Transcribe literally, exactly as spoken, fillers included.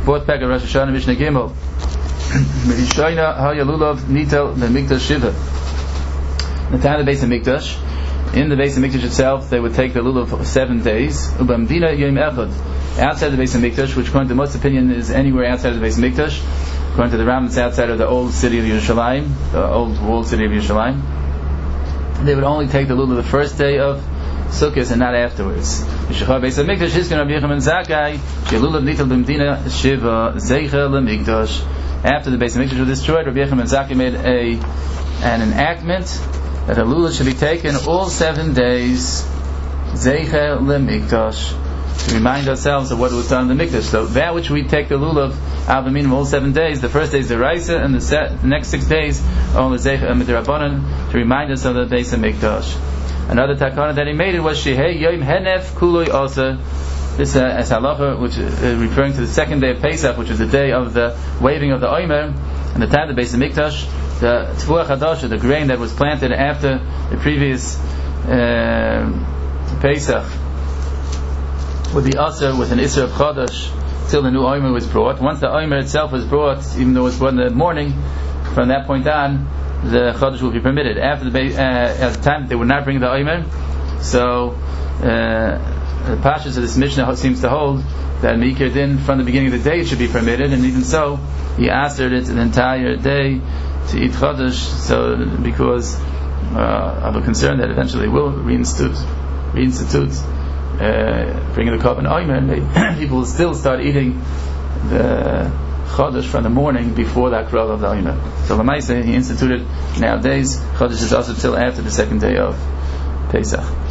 Fourth pack of Rosh Hashanah, Mishnah Gimel. Merishayna ha yalulav nitel leMikdash shiva. The time of the Beis Hamikdash, in the Beis Hamikdash itself, they would take the lulav for seven days. Ubamdina yom echad. Outside the Beis Hamikdash, which according to most opinion is anywhere outside of the Beis Hamikdash, according to the Ram, it's outside of the old city of Yerushalayim, the old walled city of Yerushalayim. They would only take the lulav the first day of Sukkot and not afterwards. Mishachar Beis Hamikdash Hiskan Rabbi Yochanan Zakkai Shelulav Nitel B'Mdina Shiva Zeicha LeMikdash. After the Beis Hamikdash was destroyed, Rabbi Yochanan Zakkai made a an enactment that a lulav should be taken all seven days, Zeicha LeMikdash, to remind ourselves of what was done in the Mikdash. So that which we take the lulav Avaminim all seven days, the first day is the Raisa, and the, set, the next six days are all the Zeicha and Midrabanan, to remind us of the Beis Hamikdash. Another takana that he made it was Shehei Yom Henef Kuloi Osa. This uh, as halacha, which is uh, referring to the second day of Pesach, which is the day of the waving of the Omer, and the time of the Beis Hamikdash, the Tfuah Chadash, the grain that was planted after the previous uh, Pesach, would be Asa with an Isra of Chadash till the new Omer was brought. Once the Omer itself was brought, even though it was brought in the morning, from that point on, the Chodesh will be permitted. After the uh, at the time they would not bring the Omer, so uh, the Pashas of this Mishnah seems to hold that Meikir Din from the beginning of the day it should be permitted, and even so he asked it the entire day to eat Chodesh, so because uh, of a concern that eventually will reinstitute reinstitute uh, bringing the Korban Omer, people will still start eating the Chodesh from the morning before that Krov of the Omer. So Lamaisa, he instituted nowadays Chodesh is also till after the second day of Pesach.